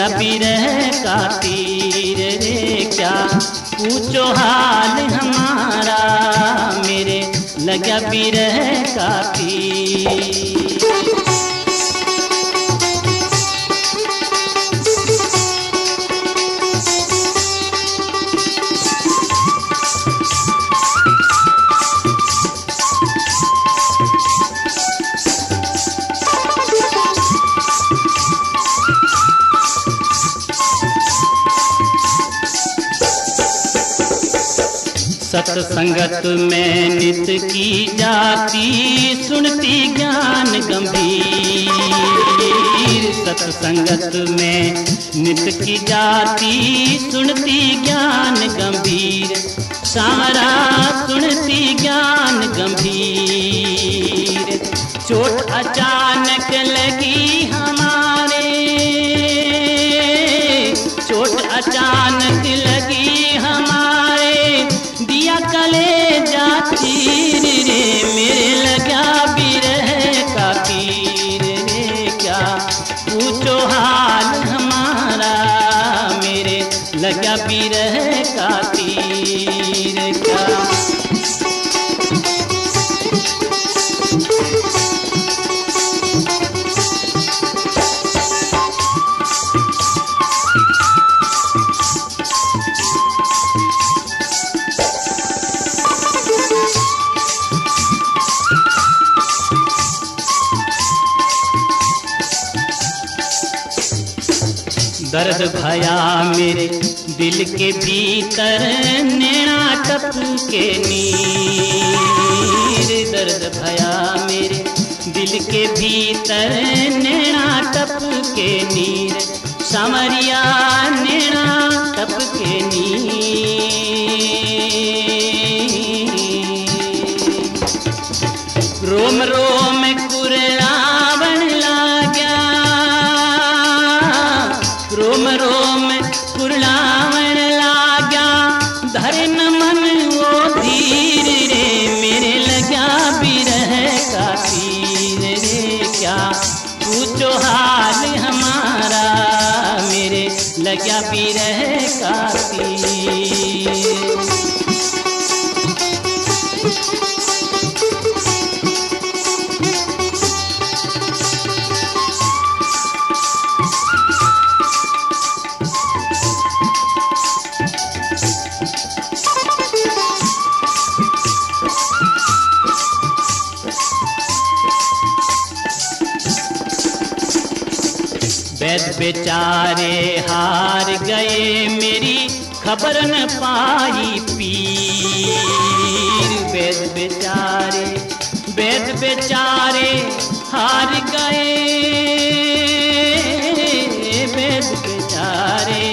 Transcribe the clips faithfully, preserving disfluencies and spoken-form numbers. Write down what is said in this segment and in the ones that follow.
लगा बिरह का तीर रे, क्या पूछो हाल हमारा, मेरे लगा बिरह का तीर। सत्संगत में नित की जाती, सुनती ज्ञान गंभीर। सत्संगत में नित की जाती, सुनती ज्ञान गंभीर। सामरा सुनती ज्ञान गंभीर। चोट अचानक लगी हमारे, चोट अचानक लगी हमारे, दिया कले जाती रे, मेरे लगा बिरह का तीर रे, क्या पूछो हाल हमारा, मेरे लगा बिरह का तीर। क्या दर्द भया मेरे दिल के भीतर, नैना टपके नीर। दर्द भया मेरे दिल के भीतर, नैना टपके नीर। सामरिया नैना टपके नीर। रोम रोम कुरलावन लाग्या, रोम रोम कुरलावन लाग्या, धरे न मन वो धीर रे, मेरे लगा बिरह का तीर रे, क्या पूछो हाल हमारा, मेरे लगा बिरह का तीर। वैद बेचारे हार गए, मेरी खबर न पाई पीर। वैद बेचारे वैद बेचारे हार गए, वैद बेचारे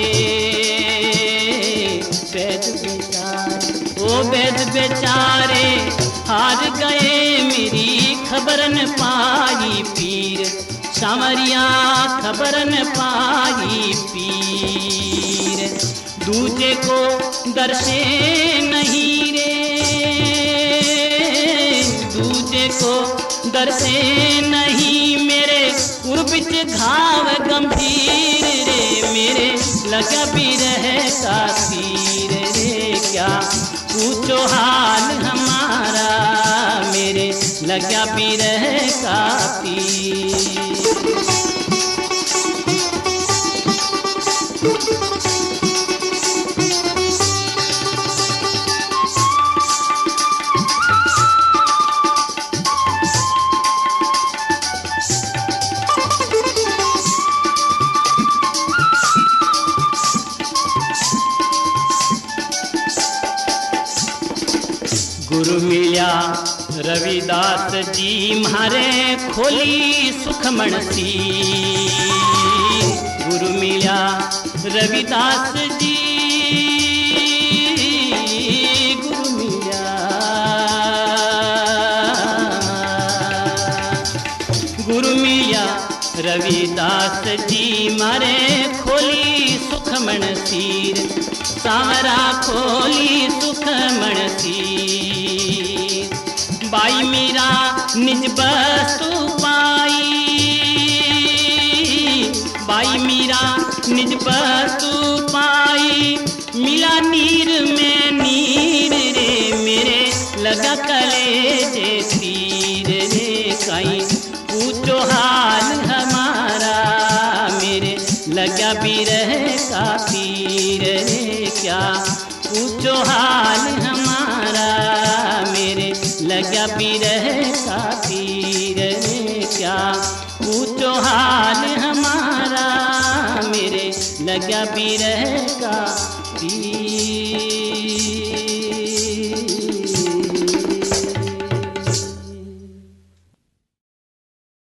वैद बेचारे ओ वैद बेचारे हार गए, मेरी खबर न पाई पीर। सामरिया खबर न पाई पीर। दूजे को दर्शे नहीं रे, दूजे को दर्शे नहीं, मेरे कुर्बिच घाव गंभीर रे, मेरे लगा बिरह का तीर रे, क्या पूछो हाल हमारा, मेरे लगा बिरह का तीर। गुरु मिल्या रविदास जी म्हारे खोली सुखमण सी। गुरु मिल्या रविदास जी, गुरु मिल्या गुरु मिल्या रविदास जी मारे खोली सुखमण सीर। सावरा खोली सुखमण सीर। बाई मीरा निज बस्तु पाई, बाई मीरा निज नीर में नीर रे मेरे लगा कलेजे तीर रे कहीं पूछो हाल हमारा मेरे लगा बिरह का तीर रे क्या पूछो हाल हमारा मेरे लगा बिरह का तीर रे क्या पूछो हाल हमारा मेरे लगा बिरह का तीर।